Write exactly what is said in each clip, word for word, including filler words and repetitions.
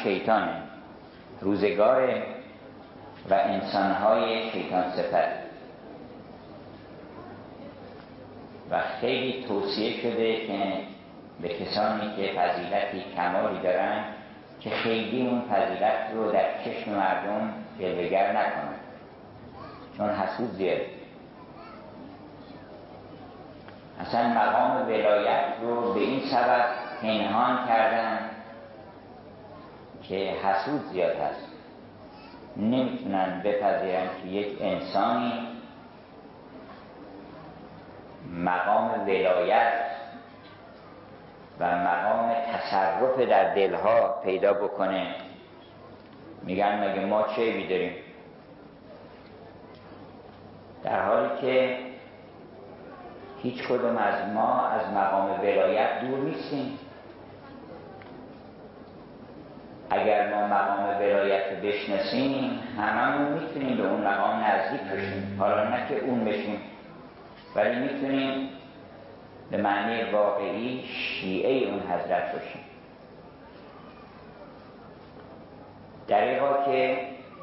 شیطانه، روزگار و انسانهای شیطان صفت و خیلی توصیه شده که به کسانی که فضیلتی کمالی دارن که خیلی اون فضیلت رو در چشم مردم جلوه‌گر نکنن، چون حسود زیاد. اصلا مقام ولایت رو به این سبب پنهان کردن که حسود زیاد هست، نمیتونن بپذیرن که یک انسانی مقام ولایت و مقام تصرف در دلها پیدا بکنه. میگن مگه ما چه عیبی داریم؟ در حالی که هیچ کدوم از ما از مقام ولایت دور نیستیم. اگر ما مقام ولایت رو بشناسیم هممون میتونیم به اون مقام نزدیک بشیم، حالا نه که اون بشیم، ولی میتونیم به معنی واقعی شیعه اون حضرت باشیم. دریغا که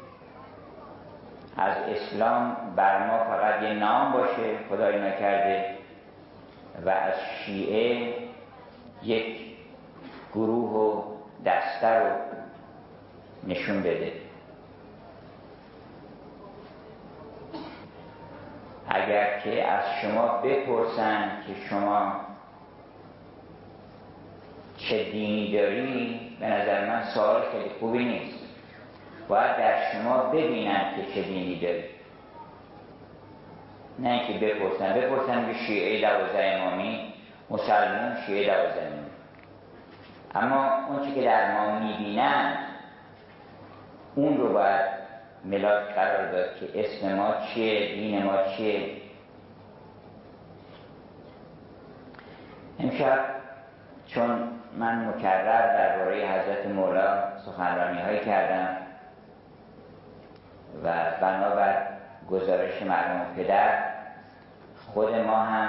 از اسلام بر ما فقط یه نام باشه، خدای نکرده، و از شیعه یک گروه و دسته رو نشون بده. اگر که از شما بپرسن که شما چه دینی داری، به نظر من سوال خیلی خوبی نیست. باید در شما ببینن که چه دینی داری، نه اینکه بپرسن بپرسن به شیعه دوازده امامی، مسلمان شیعه دوازده امامی، اما اون چی که در ما میبینن اون رو باید ملاک قرار داد که اسم ما چیه، دین ما چیه. امشب چون من مکرر درباره حضرت مولا سخنرانی هایی کردم و بنابر گزارش مرحوم پدر خود ما هم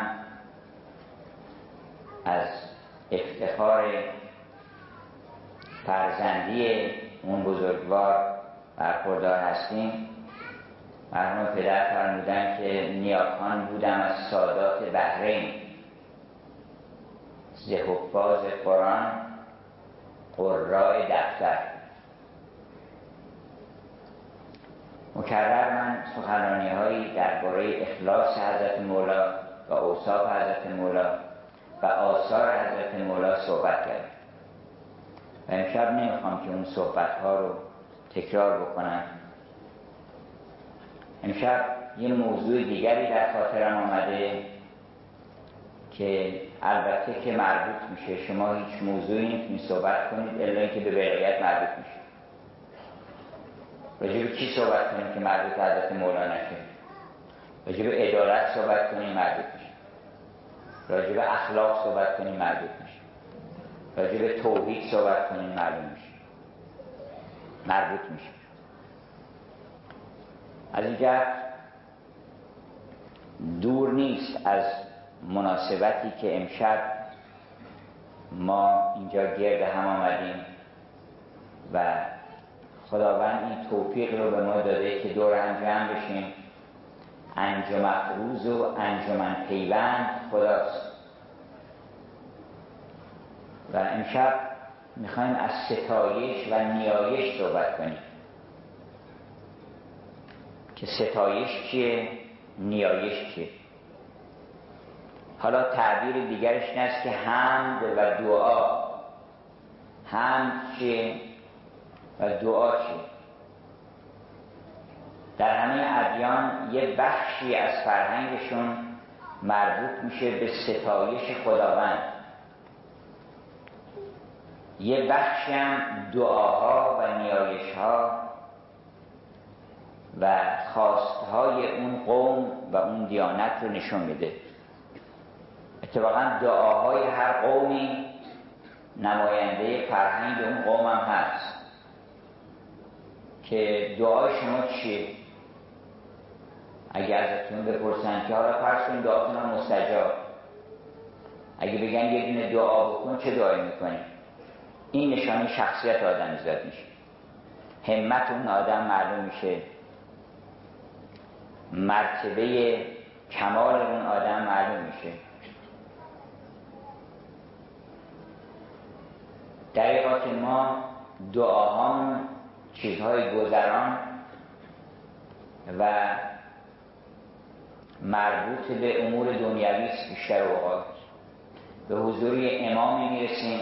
از افتخار فرزندی اون بزرگوار برخوردار هستیم. مرحوم پدر فرمودن که نیاکان بودم از سادات بحرین، ز حفاظ قرآن قراء دفتر. مکرر من سخنرانی هایی درباره اخلاص حضرت مولا و اوصاف حضرت مولا و آثار حضرت مولا صحبت کردم و امشب نمیخوام که اون صحبت ها رو تکرار بکنم. امشب یه موضوع دیگری در خاطرم آمده که البته که مربوط میشه، شما هیچ موضوعی نمیتونید صحبت کنید الا اینکه به ولایت مربوط میشه. راجع به چی صحبت کنیم که مربوط به حضرت مولا نشه؟ راجع به عدالت صحبت کنیم مربوط میشه، راجع به اخلاق صحبت کنیم مربوط میشه، راجع به توحید صحبت کنیم معلوم میشه، مربوط میشه. از این جهت دور نیست از مناسبتی که امشب ما اینجا گرد هم آمدیم و خداوند این توفیق رو به ما داده که دور هم جمع بشیم. انجم افروز و انجمن پیوند خداست و امشب میخوایم از ستایش و نیایش صحبت کنیم که ستایش چیه، نیایش چیه. حالا تعبیر دیگرش این است که حمد و دعا. حمد چیه و دعا چیه؟ در همه ادیان یه بخشی از فرهنگشون مربوط میشه به ستایش خداوند، یه بخشی هم دعاها و نیایشها و خواستهای اون قوم و اون دیانت رو نشون میده. اتفاقا دعاهای هر قومی نماینده فرهنگ اون قوم هم هست که دعای شما چیه؟ اگه ازتون بپرسن که حالا فرض کنید دعاتون هم مستجاب، اگه بگن یه دونه دعا بکن چه دعایی میکنی؟ این نشانه شخصیت آدم زاد میشه. همت اون آدم معلوم میشه، مرتبه کمال اون آدم معلوم میشه. دقیقات ما دعاهامون چیزهای گذران و مربوط به امور دنیوی است. بیشتر اوقات به حضور امامی میرسیم،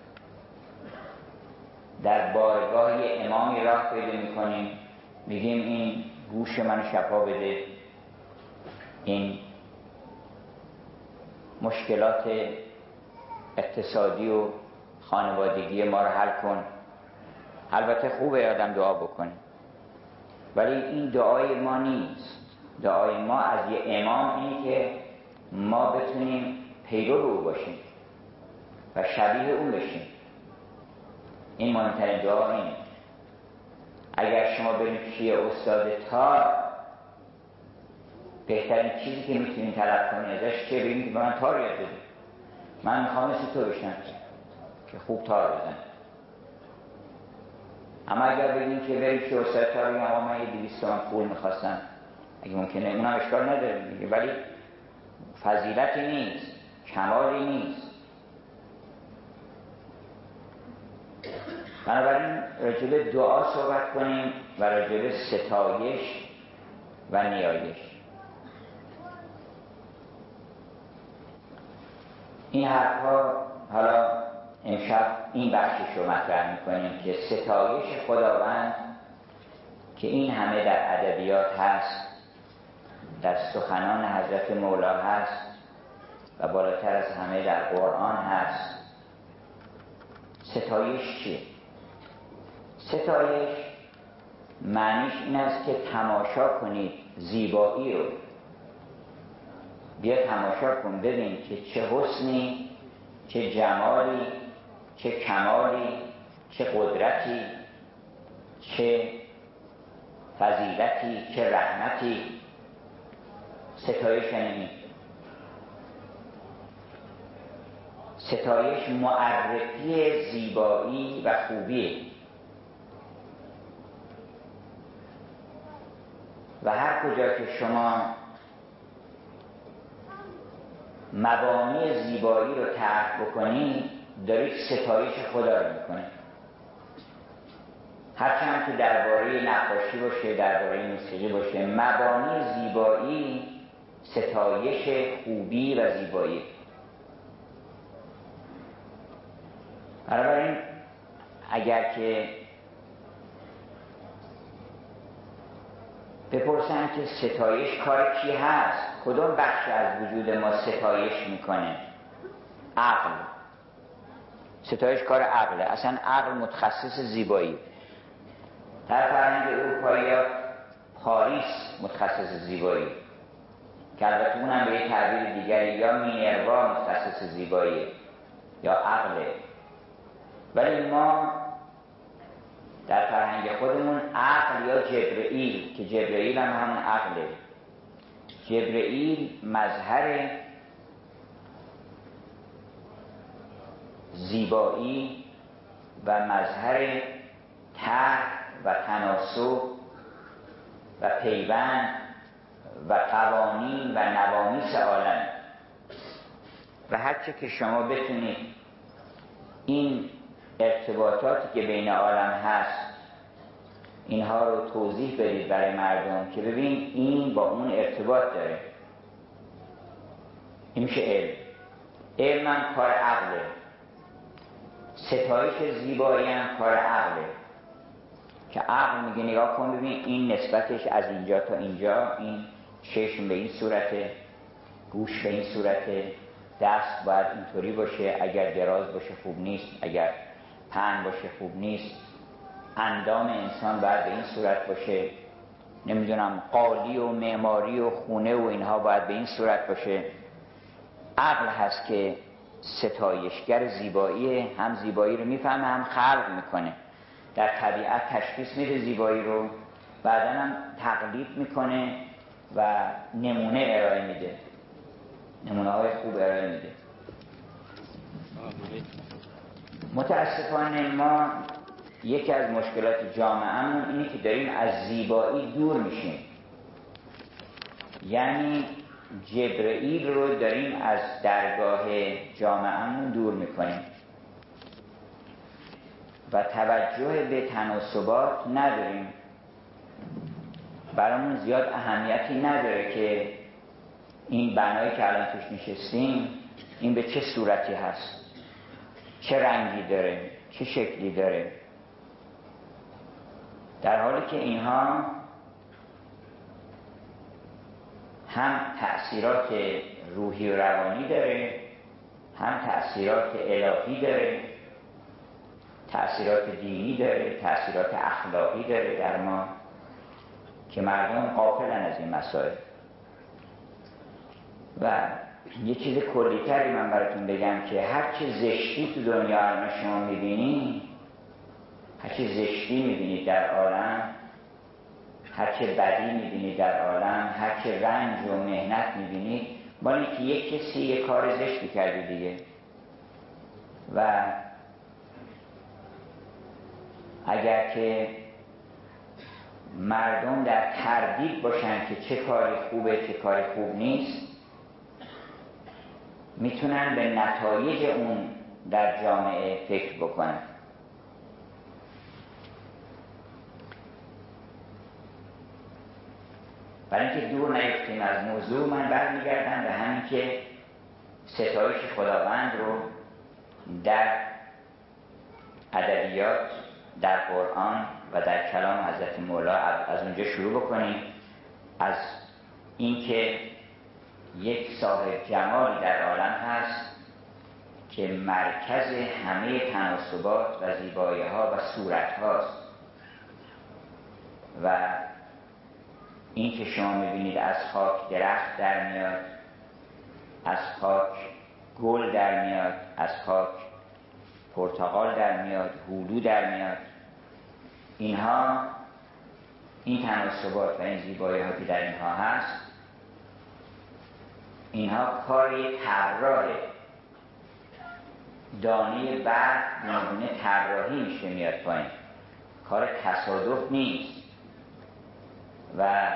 در بارگاه امامی راه پیدا میکنیم، میگیم این گوش من شفا بده، این مشکلات اقتصادی و خانوادگی ما رو حل کن. البته خوبه آدم دعا بکنه، ولی این دعای ما نیست. دعای ما از یه امام اینه که ما بتونیم پیرو او باشیم و شبیه اون بشیم. این مهمترین دعا اینه. اگر شما برید پیش استاد تار، بهترین چیزی که میتونید طلب کنید ازش چه؟ بگید به من تار یاد بده، من میخوام مثل تو بشم که خوب تار بزن. اما اگر بگید که برید پیش استاد تار، بگید آقا من یه دویست تومن پول میخواستم، اگه ممکنه اونم اشکال نداره میگه، ولی فضیلتی نیست، کمالی نیست. بنابراین راجع به دعا صحبت کنیم و راجع به ستایش و نیایش. این حرفا حالا امشب این بخشش رو مطرح میکنیم که ستایش خداوند که این همه در ادبیات هست، در سخنان حضرت مولا هست و بالاتر از همه در قرآن هست. ستایش چیه؟ ستایش معنیش این است که تماشا کنید زیبایی رو. بیا تماشا کن ببین که چه حسنی، چه جمالی، چه کمالی، چه قدرتی، چه فضیلتی، چه رحمتی. ستایش یعنی ستایش معرفی زیبایی و خوبیه و هر کجا که شما مبانی زیبایی رو طرح بکنید دارید ستایش خدا رو میکنید. هرچند که درباره نقاشی باشه، درباره موسیقی باشه، مبانی زیبایی ستایش خوبی و زیبایی. بنابراین اگر که بپرسن که ستایش کار کی هست، کدوم بخش از وجود ما ستایش میکنه؟ عقل. ستایش کار عقله. اصلا عقل متخصص زیبایی. در فرهنگ اروپایی ها پاریس متخصص زیبایی، که البته اونم به یه تعبیر دیگری یا مینروا متخصص زیبایی یا عقله. ولی ما در فرهنگ خودمون عقل یا جبرئیل، که جبرئیل هم همون عقله. جبرئیل مظهر زیبایی و مظهر طرح و تناسب و پیوند و قوانین و نوامیس عالم. و هرچه که شما بتونید این ارتباطاتی که بین عالم هست اینها رو توضیح بدید برای مردم که ببین این با اون ارتباط داره، این میشه علم. علم هم کار عقله. ستایش زیبایی هم کار عقله، که عقل میگه نگاه کن ببین این نسبتش از اینجا تا اینجا، این چشم به این صورته، گوش به این صورته، دست باید اینطوری باشه، اگر دراز باشه خوب نیست، اگر پهن باشه خوب نیست، اندام انسان باید به این صورت باشه، نمیدونم قالی و معماری و خونه و اینها باید به این صورت باشه. عقل هست که ستایشگر زیبایی، هم زیبایی رو میفهمه هم خلق میکنه، در طبیعت تشخیص میده زیبایی رو، بعدا هم تقلید میکنه و نمونه ارائه میده، نمونه های خوب ارائه میده. متاسفانه ما یکی از مشکلات جامعه‌مون اینه که داریم از زیبایی دور میشیم. یعنی جبرئیل رو داریم از درگاه جامعه‌مون دور میکنیم و توجه به تناسبات نداریم. برامون زیاد اهمیتی نداره که این بنایی که الان توش نشستیم این به چه صورتی هست، چه رنگی داره، چه شکلی داره، در حالی که اینها هم تأثیرات روحی و روانی داره، هم تأثیرات الهی داره، تأثیرات دینی داره، تأثیرات اخلاقی داره در ما که مردم غافلن از این مسائل. و یه چیز کلی‌تری من براتون بگم که هر چه زشتی تو دنیا الان شما می‌بینید، هر چه زشتی می‌بینید در عالم، هر چه بدی می‌بینید در عالم، هر چه رنج و محنت می‌بینید، با اینکه یک کسی یک کار زشتی کرده دیگه. و اگر که مردم در تردید باشن که چه کاری خوبه چه کاری خوب نیست، میتونن به نتایج اون در جامعه فکر بکنن. برای اینکه دور نیفتیم از موضوع، من برمیگردم به همین که ستایش خداوند رو در ادبیات، در قرآن و در کلام حضرت مولا از اونجا شروع بکنیم، از اینکه یک صاحب جمالی در عالم هست که مرکز همه تناسبات و زیبایی ها و صورت هاست و این که شما میبینید از خاک درخت در میاد، از خاک گل در میاد، از خاک پرتقال در میاد، هلو در میاد، اینها این تناسبات و این زیبایی ها که در اینها هست، اینها کاری طراحه. دانه برگ گونه طراحی میشه میاد پایین، کار تصادف نیست. و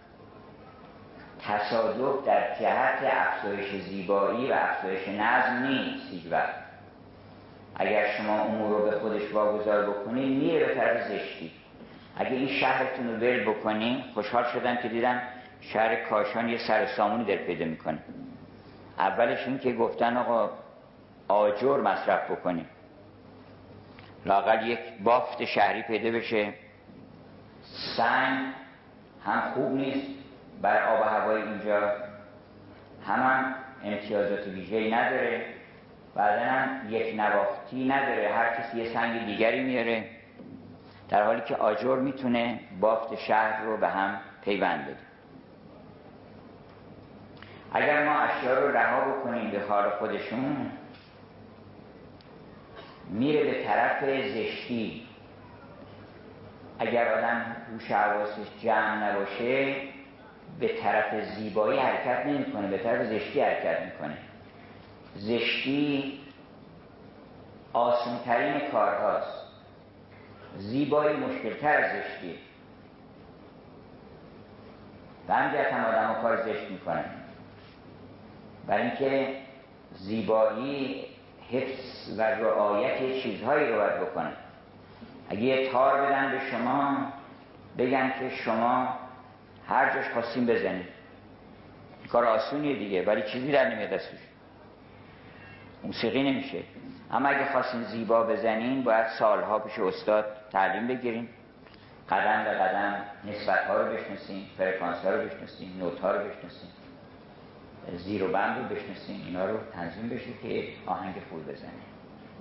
تصادف در جهت افزایش زیبایی و افزایش نظم نیست هیچ وقت. اگر شما امور رو به خودش واگذار بکنید میره به طرف زشتی. اگه این شهرتون رو ول بکنید، خوشحال شدم که دیدم شهر کاشان یه سر سامونی در پیدا میکنه. اولش این که گفتن آقا آجر مصرف بکنیم، لااقل یک بافت شهری پیدا بشه. سنگ هم خوب نیست بر آب و هوای اینجا، هم, هم امتیازات ویژه‌ای نداره، بعدن هم یک نوافتی نداره، هر کسی یه سنگ دیگری میاره، در حالی که آجر میتونه بافت شهر رو به هم پیوند بده. اگر ما اشیا رو رها بکنیم به حال خودشون، میره به طرف زشتی. اگر آدم هوش حواسش جمع نباشه به طرف زیبایی حرکت نمیکنه، به طرف زشتی حرکت میکنه. زشتی آسان‌ترین کارهاست، زیبایی مشکلتر از زشتی. به همجهت هم آدم ها کار زشت میکنن، برای اینکه زیبایی حفظ و رعایت چیزهایی رو باید بکنن. اگه یه تار بدن به شما بگن که شما هر جاش خواستیم بزنید، کار آسونیه دیگه، ولی چیزی در نمیاد دستش، موسیقی نمیشه. اما اگه خواستین زیبا بزنین باید سالها پیش استاد تعلیم بگیرین، قدم به قدم نسبت ها رو بشناسین، فرکانس ها رو بشناسین، نوت ها رو بشناسین، زیر و بند رو بشناسین، اینا رو تنظیم بشه که آهنگ خوب بزنین.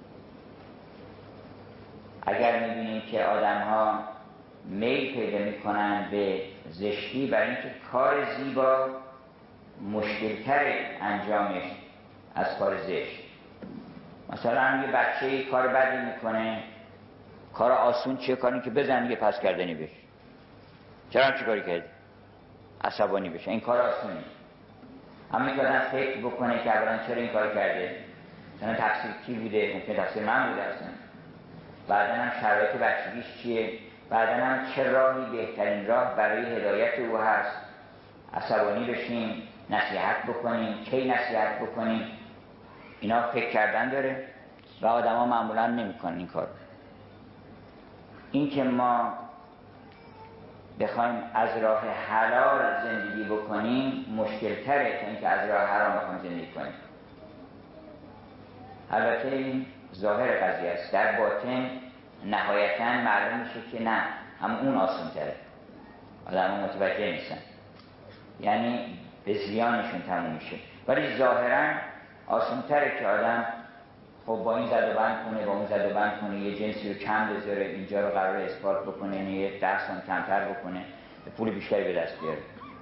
اگر میبینید که آدم ها میل پیدا میکنن به زشتی، برای اینکه کار زیبا مشکلتر انجامش از کار زشت. مثلا یه بچه کار بدی میکنه، کار آسون چیه؟ کاری که بزن یه پس کردنی بشه. چرا هم چی کاری کردی؟ عصبانی بشه. این کار آسونی. اما که آدم فکر بکنه که اولا چرا این کار کرده، مثلا تفسیر کی بوده؟ ممکن تفسیر من بوده اصلا. بعدا هم شرایط بچگیش چیه؟ بعدا هم چه راهی بهترین راه برای هدایت او هست؟ عصبانی بشیم، نصیحت بکنیم، کی نصیحت بکنیم، اینا فکر کردن داره و آدم ها معمولا نمی کنن این کار. این که ما بخوایم از راه حلال زندگی بکنیم مشکل تره تا اینکه از راه حرام بخوایم زندگی کنیم. البته این ظاهر قضیه است، در باطن نهایتاً معلوم میشه که نه، هم اون آسان تره، آدم ها متوجه نیستن، یعنی به زیانشون تموم میشه. ولی ظاهراً آسان تره که آدم خب با این زد و بند کنه، با اون زد و بند کنه، یه جنسی رو کم بذاره، اینجا رو قرار اثبات بکنه، یه درس هم کمتر بکنه، پول بیشتری به دست بیاره.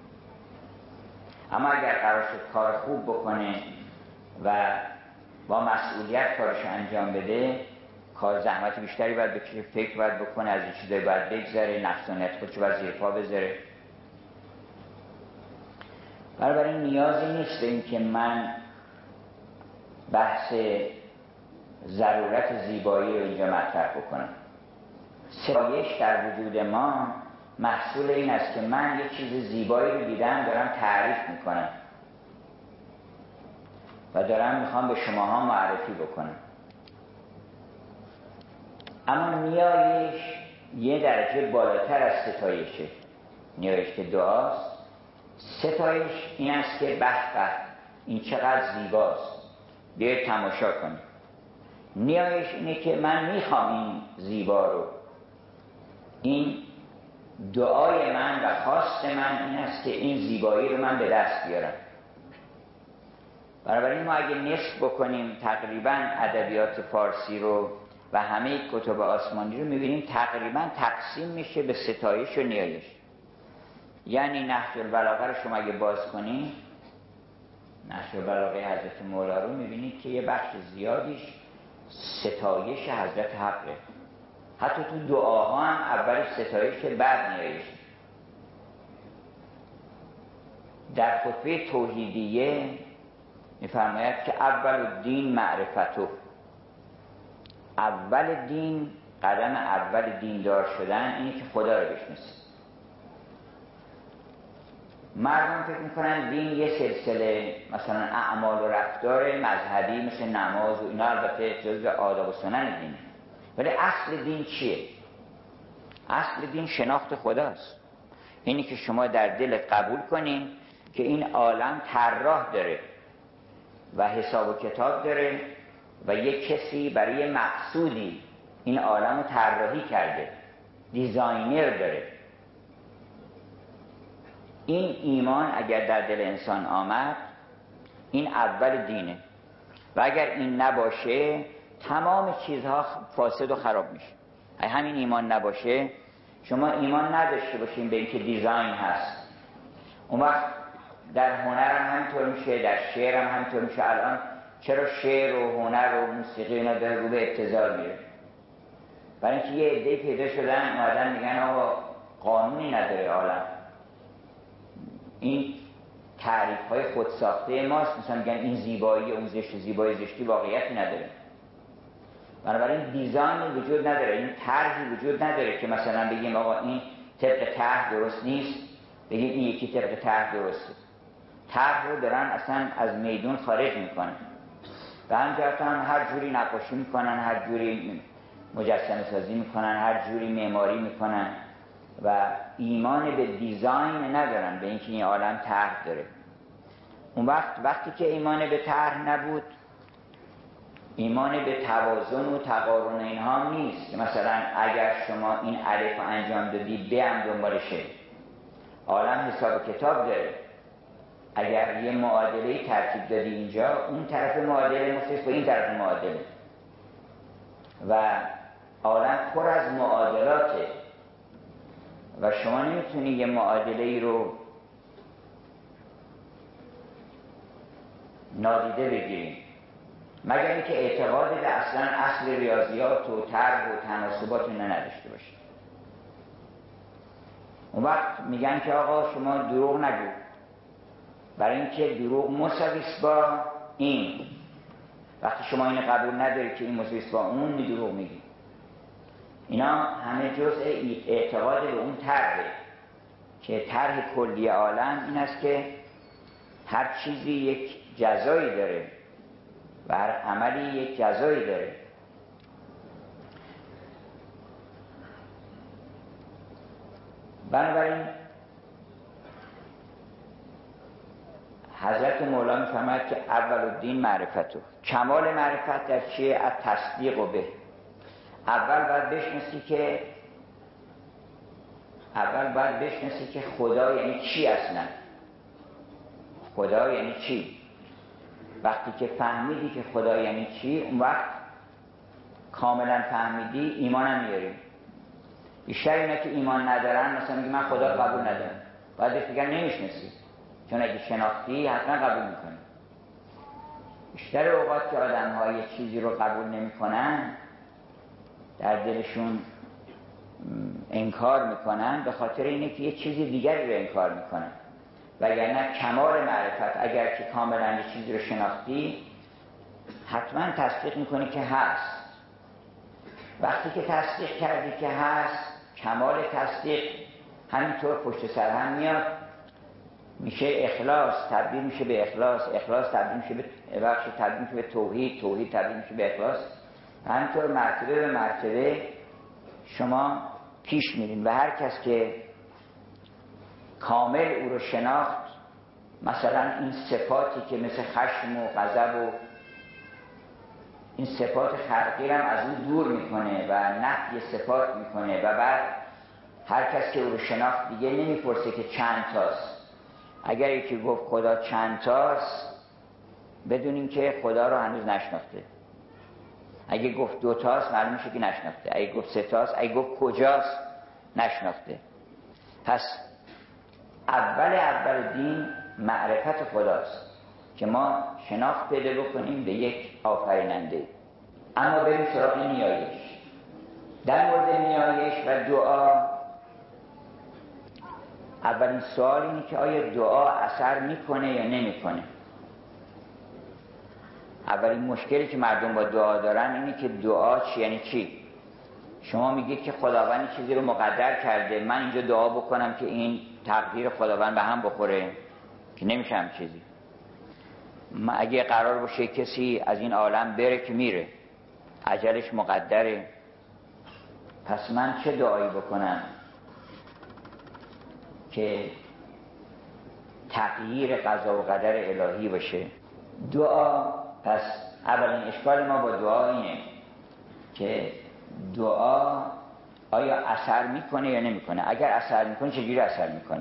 اما اگر قرار شد کار خوب بکنه و با مسئولیت کارش انجام بده، کار زحمت بیشتری باید بکشه، فکر باید بکنه، از این چیزایی باید بگذره، نفسانیت خودشو باید زیر پا بذاره. بنابراین نیازی نیست این که من بحث ضرورت زیبایی رو اینجا مطرح بکنم. ستایش در وجود ما محصول این است که من یک چیز زیبایی رو دیدم، دارم تعریف میکنم و دارم میخوام به شماها معرفی بکنم. اما نیایش یه درجه بالاتر از ستایشه. نیایش که دعاست، ستایش این است که به به این چقدر زیباست، بیاید تماشا کنید. نیایش اینه که من میخوام این زیبا رو، این دعای من و خواست من این است که این زیبایی رو من به دست بیارم. بنابراین ما اگه نصف بکنیم تقریبا ادبیات فارسی رو و همه کتب آسمانی رو میبینیم تقریبا تقسیم میشه به ستایش و نیایش. یعنی نهج البلاغه رو شما اگه باز کنید، نهج البلاغه حضرت مولا رو میبینید که یه بخش زیادیش ستایش حضرت حقه. حتی تو دعاها هم اولش ستایش بعد نیایش. در خطبه توحیدیه میفرماید که اول الدین معرفتو، اول دین، قدم اول دیندار شدن اینه که خدا رو بشناسی. مردم فکر میکنن دین یه سلسله مثلا اعمال و رفتار مذهبی مثل نماز و اینا، البته جزء آداب و سنن دینه، ولی اصل دین چیه؟ اصل دین شناخت خداست. اینی که شما در دلت قبول کنین که این عالم طراح داره و حساب و کتاب داره و یک کسی برای مقصودی این عالم رو طراحی کرده، دیزاینر داره. این ایمان اگر در دل انسان آمد، این اول دینه و اگر این نباشه تمام چیزها فاسد و خراب میشه. اگه همین ایمان نباشه، شما ایمان نداشته باشین به اینکه دیزاین هست، اون وقت در هنر هم همینطور میشه، در شعر هم همینطور میشه. الان چرا شعر و هنر و موسیقی اینا داره رو به ابتذال میره؟ برای اینکه یه عده‌ای پیدا شدن اومدن میگن آقا قانونی نداره عالم، این تعریف های خودساخته ماست، مثلا میگن این زیبایی اون زشت، زیبایی زشتی واقعیتی نداره. بنابراین دیزاین وجود نداره، این طرحی وجود نداره که مثلا بگیم آقا این طبق طرح درست نیست، بگیم این یکی طبق طرح درسته. طرح رو دارن اصلا از میدون خارج میکنن و همجرد هم هر جوری نقاشی میکنن، هر جوری مجسمه سازی میکنن، هر جوری معماری میکنن و ایمان به دیزاین ندارن، به اینکه این عالم طرح داره. اون وقت وقتی که ایمان به طرح نبود، ایمان به توازن و تقارن اینها هم نیست. مثلا اگر شما این الف رو انجام دادی ب هم دنبالشه، عالم حساب و کتاب داره. اگر یه معادله ترکیب دادی اینجا، اون طرف معادله مختص با این طرف معادله و عالم پر از معادلاته و شما نمیتونی یه معادله ای رو نادیده بگیریم مگر اینکه اعتقاد به اصلا اصل ریاضیات و طرح و تناسبات اینا نداشته باشید. اون وقت میگن که آقا شما دروغ نگو، برای اینکه دروغ مساویست با این. وقتی شما این قبول نداری که این مساویست با اون، می دروغ میگی. اینا همه جزء اعتقاد به اون طرحه که طرح کلی عالم این است که هر چیزی یک جزایی داره و هر عملی یک جزایی داره. بنابراین حضرت مولا می‌فرماید که اول الدین معرفتو، کمال معرفت در چیه؟ از تصدیق و به. اول باید بشناسی که اول باید بشناسی که خدا یعنی چی اصلا. خدا یعنی چی؟ وقتی که فهمیدی که خدا یعنی چی، اون وقت کاملا فهمیدی، ایمانم میاریم. بیشتر اینا که ایمان ندارن مثلا میگه من خدا قبول ندارم، باید بهش بگن نمیشناسی، چون اگه شناختی حتما قبول میکنی. بیشتر اوقات که آدم ها یه چیزی رو قبول نمیکنن، در دلشون انکار میکنن، به خاطر اینه که یه چیزی دیگری رو انکار میکنن. وگرنه کمال معرفت اگر که کاملا یه چیزی رو شناختی، حتما تصدیق میکنی که هست. وقتی که تصدیق کردی که هست، کمال تصدیق همینطور پشت سر هم میاد، میشه اخلاص، تبدیل میشه به اخلاص، اخلاص تبدیل میشه به بخش، تبدیل میشه به توحید، توحید تبدیل میشه به اخلاص. همینطور مرتبه به مرتبه شما پیش میرین و هر کس که کامل او رو شناخت، مثلا این صفاتی که مثل خشم و غضب و این صفات خلقی هم از اون دور میکنه و نفی صفات میکنه و بعد هر کس که او رو شناخت دیگه نمیپرسه که چند تاست. اگر یکی گفت خدا چند تاست، بدونین که خدا رو هنوز نشناخته. اگه گفت دو تاست، معلوم میشه که نشناخته. اگه گفت سه تاست، اگه گفت کجاست، نشناخته. پس اول اول دین معرفت خداست که ما شناخت پیدا بکنیم به یک آفریننده. اما بریم سراغ نیایش. در مورد نیایش و دعا، اولین سوال اینه که آیا دعا اثر میکنه یا نمیکنه. اولین مشکلی که مردم با دعا دارن اینه که دعا چی یعنی چی. شما میگید که خداوند چیزی رو مقدر کرده، من اینجا دعا بکنم که این تقدیر خداوند به هم بخوره، که نمیشه هم چیزی. اگه قرار باشه کسی از این عالم بره که میره، اجلش مقدره، پس من چه دعایی بکنم که تغییر قضا و قدر الهی باشه. دعا، پس اولین اشکال ما با دعا اینه که دعا آیا اثر میکنه یا نمیکنه. اگر اثر میکنه چجوری اثر میکنه.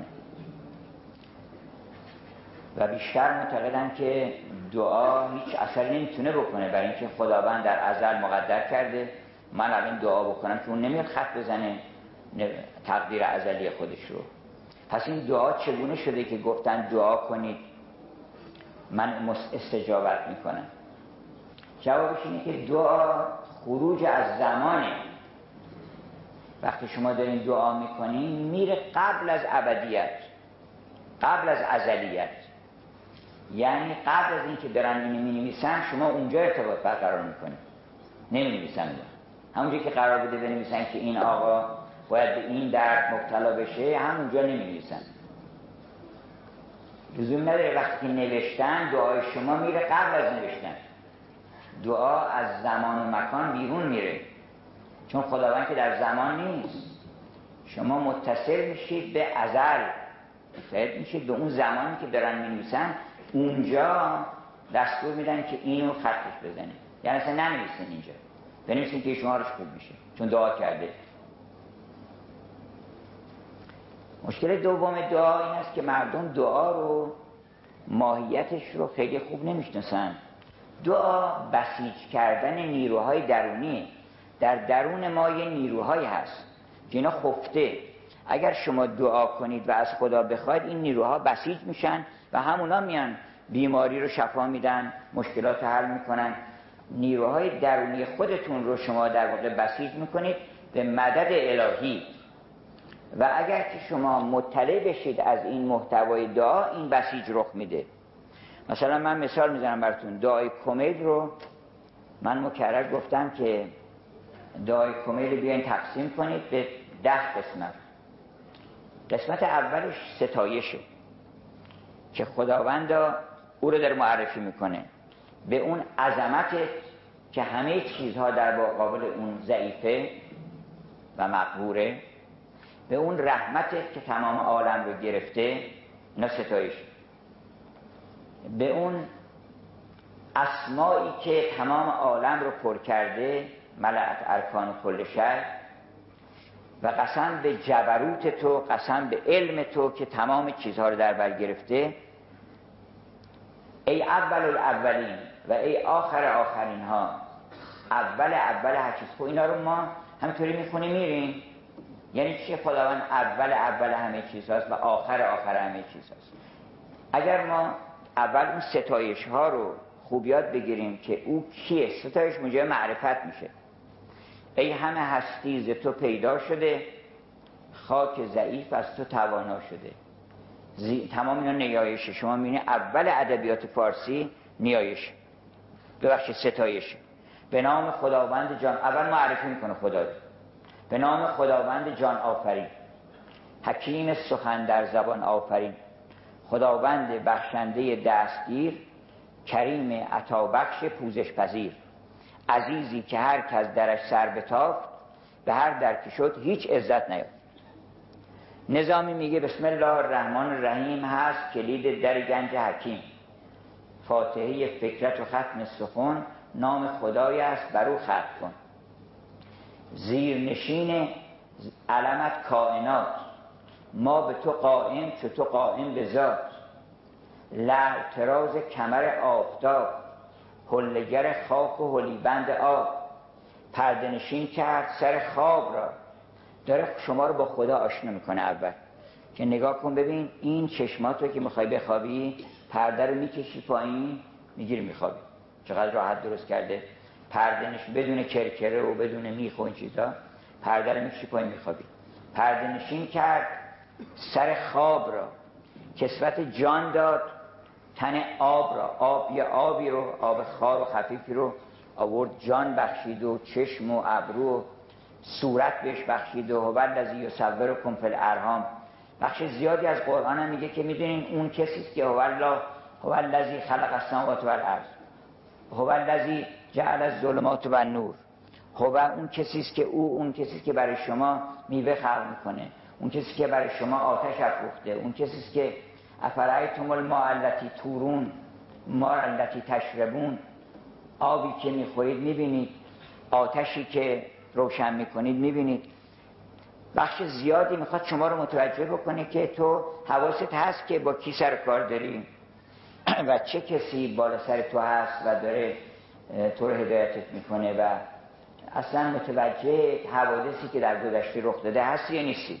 و بیشتر معتقدن که دعا هیچ اثری نمیتونه بکنه، برای اینکه خداوند در ازل مقدر کرده من الان دعا بکنم که اون نمیاد خط بزنه تقدیر ازلی خودش رو. پس این دعا چگونه شده که گفتن دعا کنید من استجابت میکنم؟ جوابش اینه که دعا خروج از زمانه. وقتی شما دارین دعا میکنین میره قبل از ابدیت، قبل از ازلیت. یعنی قبل از اینکه دارن اینو مینویسن شما اونجا ارتباط برقرار میکنید، نمینویسن. همونجا که قرار بوده بنویسن که این آقا باید به این درد مبتلا بشه، همونجا نمینویسن. لزوم نداره وقتی که نوشتن دعای شما میره قبل از نوشتن. دعا از زمان و مکان بیرون میره، چون خداوند که در زمان نیست. شما متصل میشید به ازل، متصل میشید به اون زمانی که دارن مینویسن. اونجا دستور میدن که اینو خطش بزنه، یعنی اصلا ننویسین اینجا، بنویسین که شما روش خوب میشه چون دعا کرده. مشکل دوم دعا این است که مردم دعا رو، ماهیتش رو خیلی خوب نمیشناسن. دعا بسیج کردن نیروهای درونی. در درون ما یه نیروهایی هست که اینا خفته. اگر شما دعا کنید و از خدا بخواید این نیروها بسیج میشن و همونا میان بیماری رو شفا میدن، مشکلات حل میکنن. نیروهای درونی خودتون رو شما در واقع بسیج میکنید به مدد الهی. و اگر که شما مطلع بشید از این محتوای دعا، این بسیج رخ میده. مثلا من مثال میزنم براتون. دعای کمیل رو من مکرر گفتم که دعای کمیل بیاین تقسیم کنید به ده قسمت. قسمت اولش ستایشه که خداوند او رو در معرفی میکنه به اون عظمت که همه چیزها در مقابل اون ضعیفه و مقهوره، به اون رحمت که تمام عالم رو گرفته، اینا ستایش، به اون اسمایی که تمام عالم رو پر کرده، ملأت ارکان کل شیء، و قسم به جبروت تو، قسم به علم تو که تمام چیزها رو در بر گرفته. ای اول الاولین و ای آخر آخرین ها، اول اول هر چیز. خب اینا رو ما همینطوری میخونیم میریم. یعنی چی؟ خداوند اول اول همه چیز هست و آخر آخر همه چیز هست. اگر ما اول اون ستایش ها رو خوب یاد بگیریم که او کیه، ستایش موجب معرفت میشه. ای همه هستی ز تو پیدا شده، خاک ضعیف از تو توانا شده. زی... تمام اینا نیایشه. شما میبینید اول ادبیات فارسی نیایش، ببخشید ستایشه. به نام خداوند جان، اول معرفی میکنه خدا. به نام خداوند جان آفرین، حکیم سخن در زبان آفرین، خداوند بخشنده دستگیر، کریم عطا بخش پوزش پذیر، عزیزی که هر کس درش سر بتافت، به هر در که شد هیچ عزت نیافت. نظامی میگه بسم الله الرحمن الرحیم هست کلید در گنج حکیم، فاتحه فکرت و ختم سخن، نام خدای است برو ختم کن. زیرنشین علمت کائنات، ما به تو قائم چو تو قائم به ذات، لعل تراز کمر آفتاب، حلگر خاک و حلی بند آب، پرده نشین کرد سر خواب را. داره شما رو با خدا آشنا میکنه. اول که نگاه کن ببین این چشمات رو که میخوای بخوابی، پرده رو میکشی پایین میگیری میخوابی. چقدر راحت درست کرده. پرده نشین بدون کرکره و بدون میخ و این چیزا، پرده رو میکشی پایین میخوابی. پرده نشین کرد سر خواب را، کسوت جان داد تن آب را. آب یه آبی رو، آب خار و خفیفی رو آورد جان بخشید و چشم و ابرو و صورت بهش بخشید و هو الذی یصورکم فی الارحام. بخش زیادی از قرآن هم میگه که میدونین اون کسی است که هو الله هو الذی خلق السماوات و الارض، هو الذی جعل الظلمات و النور. هو اون کسی است که او اون کسی است که برای شما میوه خلق میکنه، اون کسی که برای شما آتش افروخته، اون کسی است که افرایتم الماء التی تورون، ماء التی تشربون، آبی که میخورید میبینید، آتشی که روشن میکنید میبینید. بخش زیادی میخواد شما رو متوجه بکنه که تو حواست هست که با کی سر کار داری و چه کسی بالا سر تو هست و داره تو رو هدایتت میکنه و اصلا متوجه حوادثی که در گذشته رخ داده هستی یا نیستی.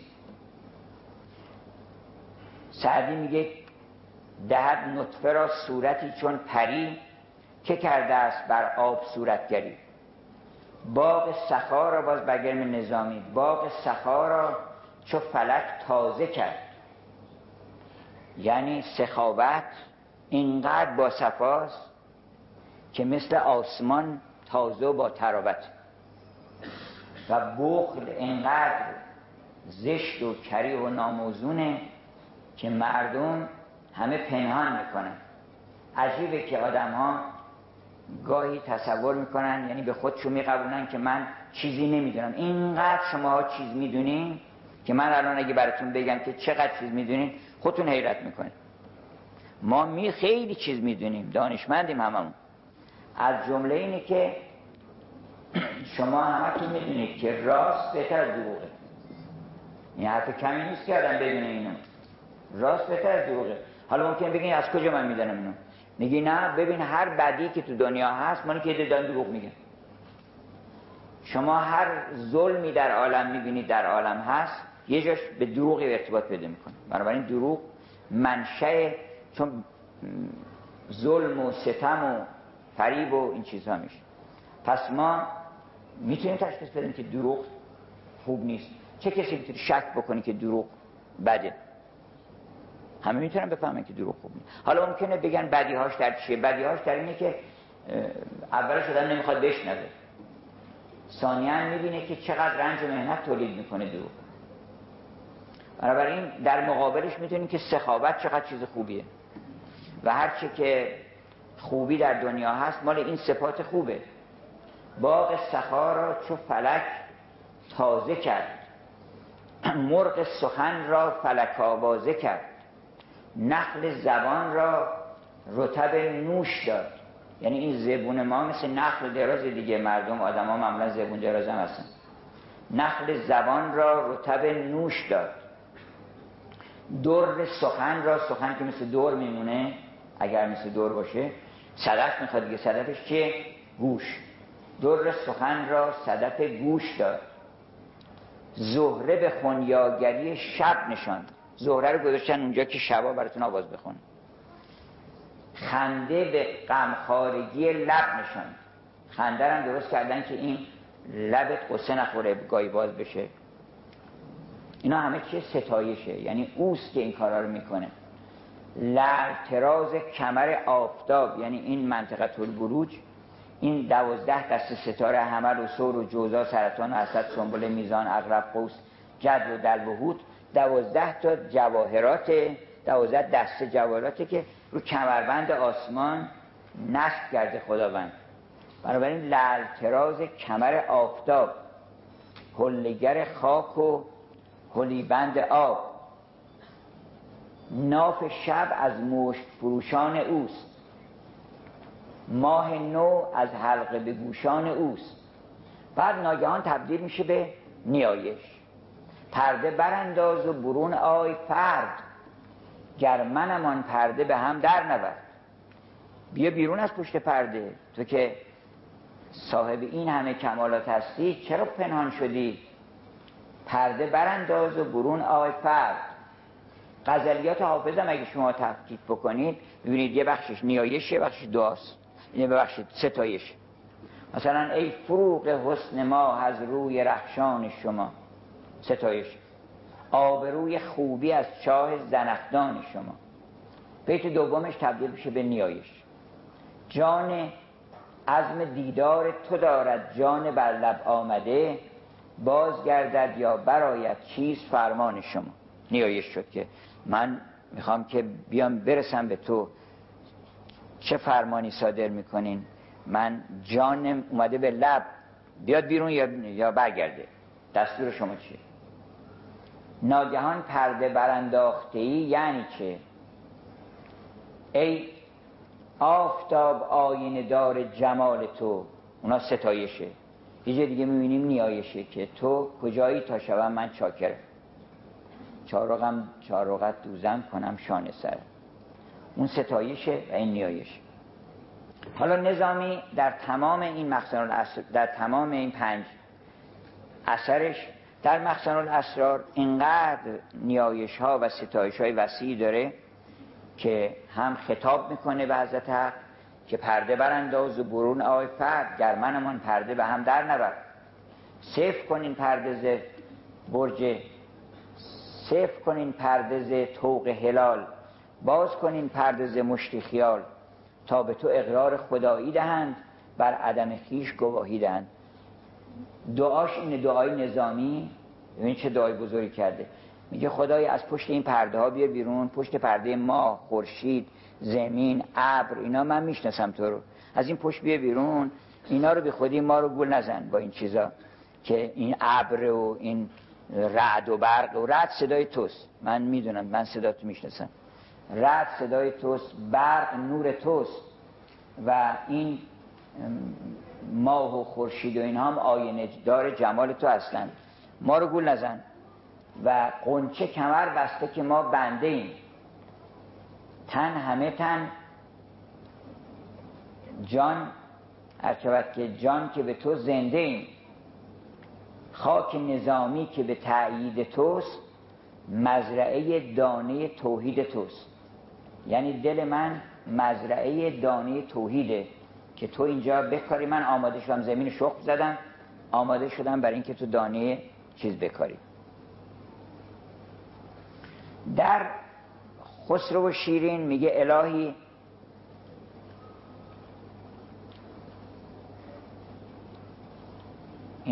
سعدی میگه دهد نطفه را صورتی چون پری، که کرده است بر آب صورتگری. باغ سخا را، باز بگرم نظامی، باغ سخا را چو فلک تازه کرد. یعنی سخاوت اینقدر با صفاست که مثل آسمان تازه و با تراوت، و بخل اینقدر زشت و کریه و ناموزونه که مردم همه پنهان میکنن. عجیبه که آدم ها گاهی تصور میکنن، یعنی به خودشون میقبولن که من چیزی نمیدونم. اینقدر شما چیز میدونین که من الان اگه براتون بگم که چقدر چیز میدونین خودتون حیرت میکنین. ما می خیلی چیز میدونیم، دانشمندیم هممون. از جمله اینه که شما همتون میدونید که راست بهتر از دروغه. این حرف کمی نیست که آدم بدونه اینو. راست بهتر از دروغه. حالا ممکن بگین از کجا من میدونم اینو؟ میگی نه ببین هر بدی که تو دنیا هست مانی که دادن دروغ میگن. شما هر ظلمی در عالم میبینید در عالم هست یه جاش به دروغی ارتباط پیدا میکنه. بنابراین دروغ منشأ، چون ظلم و ستم و فریب و این چیزها میشه. پس ما میتونیم تشخیص بدیم که دروغ خوب نیست. چه کسی میتونه شک بکنه که دروغ بده؟ همه میتونن بفهمن که دروغ خوب نیست. حالا ممکنه بگن بدیهاش در چیه؟ بدیهاش در اینه که اولش آدم نمیخواد بشنوه، ثانیاً میبینه که چقدر رنج و مهنت تولید میکنه دروغ. بنابراین در مقابلش میتونیم که سخاوت چقدر چیز خوبیه و هرچی که خوبی در دنیا هست مال این صفات خوبه. باغ سخا را چو فلک تازه کرد، مرغ سخن را فلک آوازه کرد، نخل زبان را رطب نوش داد. یعنی این زبون ما مثل نخل دراز دیگه، مردم آدم ها معمولا زبون دراز هم هستن. نخل زبان را رطب نوش داد، در سخن را، سخن که مثل دور میمونه اگر مثل دور باشه، صدف میخواد دیگه، صدفش که گوش، در سخن را صدف گوش داد، زهره به خنیاگری شب نشاند. زهره رو گذاشتن اونجا که شبا براتون آواز بخونه. خنده به غمخوارگی لب نشاند. خنده هم درست کردن که این لبت قصه نخوره گاهی باز بشه. اینا همه چیه؟ ستایشه، یعنی اوست که این کارا رو میکنه. لعل تراز کمر آفتاب، یعنی این منطقه البروج، این دوازده دسته ستاره حمل و ثور و جوزا سرطان و اسد سنبل میزان عقرب قوس جدول و دلو و حوت، دوازده تا جواهرات، دوازده دسته جواهراته که رو کمربند آسمان نصب کرده خداوند. بنابراین لعل تراز کمر آفتاب، حلگر خاک و حلیبند آب، ناف شب از مشک فروشان اوست، ماه نو از حلقه به گوشان اوست. بعد ناگهان تبدیل میشه به نیایش. پرده برانداز و برون آی فرد، گر منمان پرده به هم در نورد. بیا بیرون از پشت پرده، تو که صاحب این همه کمالات هستی چرا پنهان شدی؟ پرده برانداز و برون آی فرد. غزلیات حافظ هم اگه شما تحقیق بکنید ببینید یه بخشش نیایش، یه بخشش دعاست، اینه ببخشید ستایش. مثلا ای فروغ حسن ما از روی رخشان شما، ستایش. آبروی خوبی از چاه زنخدان شما. بیت دومش تبدیل میشه به نیایش. جان عزم دیدار تو دارد جان بر لب آمده، بازگردد یا برآید چیز فرمان شما. نیایش شد که من میخوام که بیام برسم به تو، چه فرمانی صادر میکنین؟ من جانم اومده به لب، بیاد بیرون یا, یا برگرده، دستور شما چیه؟ ناگهان پرده برانداخته ای یعنی چه؟ ای آفتاب آینه دار جمال تو، اونا ستایشه. یه جای دیگه میبینیم نیایشه که تو کجایی تا شبم من چاکرم، چارقم چارقت دوزم کنم شانه سر. اون ستایشه و این نیایشه. حالا نظامی در تمام این مخزن الاسرار، در تمام این پنج اثرش در مخزن الاسرار اینقدر نیایش ها و ستایش های وسیعی داره که هم خطاب میکنه به حضرت حق که پرده برانداز و برون آی فرد، گر منمان پرده به هم در نورد. صفر کنین پرده ز برج، صفر کنین پرده ز طوق هلال، باز کنین پرده ز مشت خیال، تا به تو اقرار خدایی دهند بر عدم خیش گواهی دهند. دعاش اینه، دعای نظامی. ببین چه دعای بزرگی کرده. میگه خدای از پشت این پرده ها بیا بیرون، پشت پرده ماه، خورشید، زمین، ابر، اینا من میشناسم تو رو، از این پشت بیا بیرون. اینا رو به خودی ما رو گول نزن با این چیزا که این ابر و این رعد و برق. و رعد صدای توست، من میدونم، من صدا تو میشناسم. رعد صدای توست، برق نور توست، و این ماه و خورشید و اینها هم آینه دار جمال تو هستند. ما رو گول نزن. و قنچه کمر بسته که ما بنده ایم، تن همه تن جان هرچود که جان که به تو زنده ایم. خاک نظامی که به تأیید توست، مزرعه دانه توحید توست. یعنی دل من مزرعه دانه توحیده که تو اینجا بکاری. من آماده شدم، زمین شخم زدم، آماده شدم برای اینکه تو دانه چیز بکاری. در خسرو و شیرین میگه الهی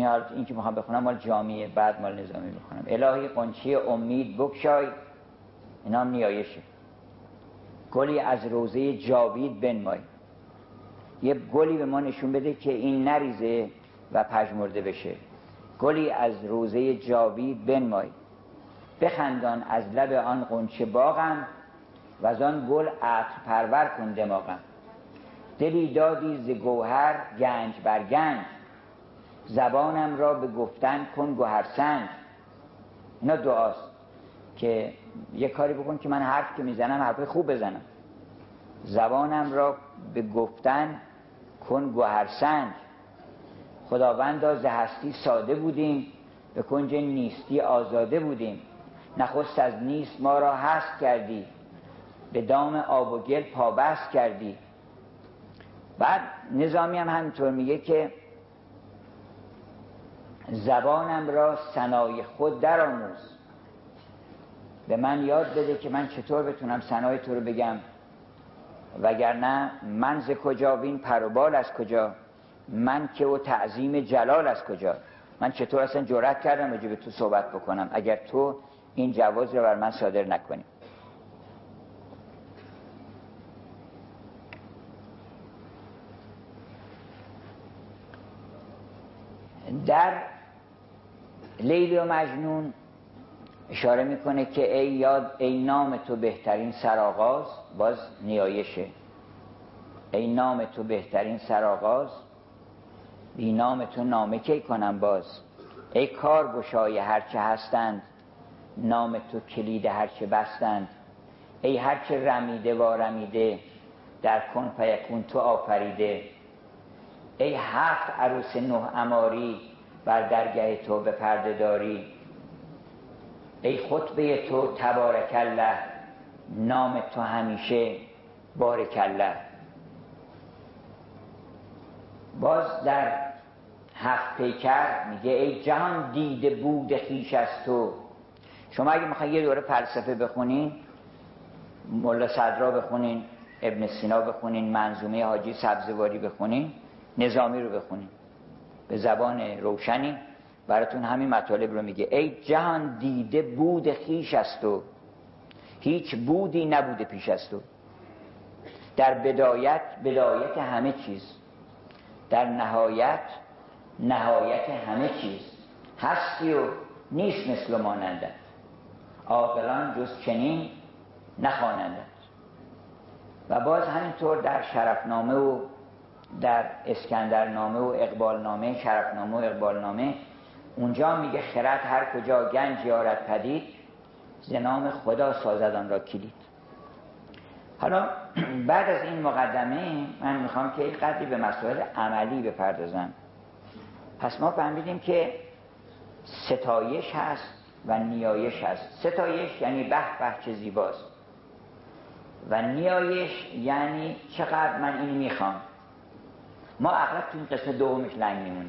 این این که میخوام بخونم مال جامعه، بعد مال نظامی میخونم. الهی قنچه امید بگشای، اینا هم نیایشه. گلی از روزه جاوید بنمای، یه گلی به ما نشون بده که این نریزه و پژمرده بشه. گلی از روزه جاوید بنمای، بخندان از لب آن قنچه باغم، و از آن گل عطر پرور کن دماغم. دلی دادی ز گوهر گنج بر گنج، زبانم را به گفتن کن گوهرسنج. اینا دعاست که یه کاری بکن که من حرف که میزنم حرف خوب بزنم. زبانم را به گفتن کن گوهرسنج. خداوندا ز هستی ساده بودیم، به کنج نیستی آزاده بودیم. نخست از نیست ما را هست کردی، به دام آب و گل پابست کردی. بعد نظامی هم همینطور میگه که زبانم را ثنای خود در آموز، به من یاد بده که من چطور بتونم ثنای تو رو بگم، وگرنه من ز کجا وین پر و بال از کجا، من که و تعظیم جلال از کجا. من چطور اصلا جرأت کردم راجع به تو صحبت بکنم اگر تو این جواز رو بر من صادر نکنی. در لیلی و مجنون اشاره میکنه که ای یاد ای نام تو بهترین سرآغاز، باز نیایشه. ای نام تو بهترین سرآغاز، بی نام تو نامه کی کنم باز. ای کار گشای هرچه هستند، نام تو کلید هرچه بستند. ای هرچه رمیده و رمیده، در کن فیکون تو آفریده. ای هفت عروس نه عماری، بر درگاه تو به پرده داری. ای خطبه تو تبارک الله، نام تو همیشه بارک الله. باز در هفت پیکر میگه ای جهان دیده بود خویش از تو. شما اگه میخواین یه دوره فلسفه بخونین، ملا صدرا بخونین، ابن سینا بخونین، منظومه حاجی سبزواری بخونین، نظامی رو بخونین، به زبان روشنی براتون همین مطالب رو میگه. ای جهان دیده بود خویش از تو، هیچ بودی نبوده پیش از تو. در بدایت بدایت همه چیز، در نهایت نهایت همه چیز. هستی و نیست مثل مانندت، عاقلان جز چنین نخوانندت. و باز همینطور در شرفنامه و در اسکندرنامه و اقبالنامه، شرفنامه و اقبالنامه، اونجا میگه خرد هر کجا گنج یارد پدید، ز نام خدا سازد آن را کلید. حالا بعد از این مقدمه من میخوام که یک قدری به مسائل عملی بپردازم. پس ما فهمیدیم که ستایش هست و نیایش هست. ستایش یعنی به به چه زیباست، و نیایش یعنی چقدر من این میخوام. ما اغلب تو این قسم دومش لنگ میمونیم.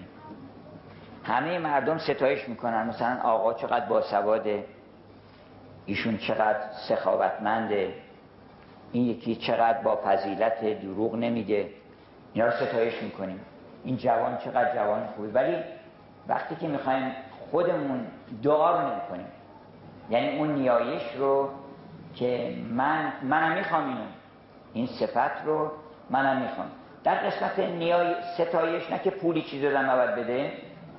همه مردم ستایش میکنن، مثلا آقا چقدر باسواده، ایشون چقدر سخاوتمنده، این یکی چقدر با فضیلت، دروغ نمیگه، اینا رو ستایش میکنیم. این جوان چقدر جوان خوبی. ولی وقتی که میخوایم خودمون دعا رو نمیکنیم، یعنی اون نیایش رو که من منم میخوام، اینو این صفت رو منم میخوام. در قسمت نیای ستایش نه که پولی چیزی رو نباید بده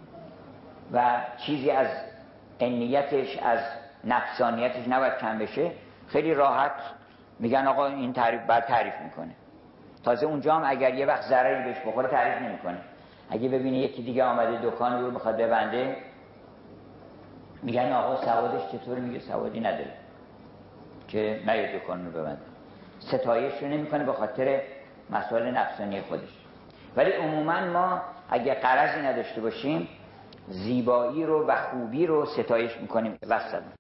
و چیزی از انیتش، از نفسانیتش نباید کم بشه. خیلی راحت میگن آقا این تعریف بر تعریف میکنه. تازه اونجا هم اگر یه وقت ضرری بهش بخوره تعریف نمیکنه. اگه ببینه یکی دیگه آمده دکان رو میخواد ببنده، میگن آقا سوادش چطوره؟ میگه سوادی نداره که نه یه دکان رو ببنده. ستایش رو نمیکنه به خاطر مسائل نفسانی خودش. ولی عموما ما اگه غرضی نداشته باشیم، زیبایی رو و خوبی رو ستایش میکنیم. وسط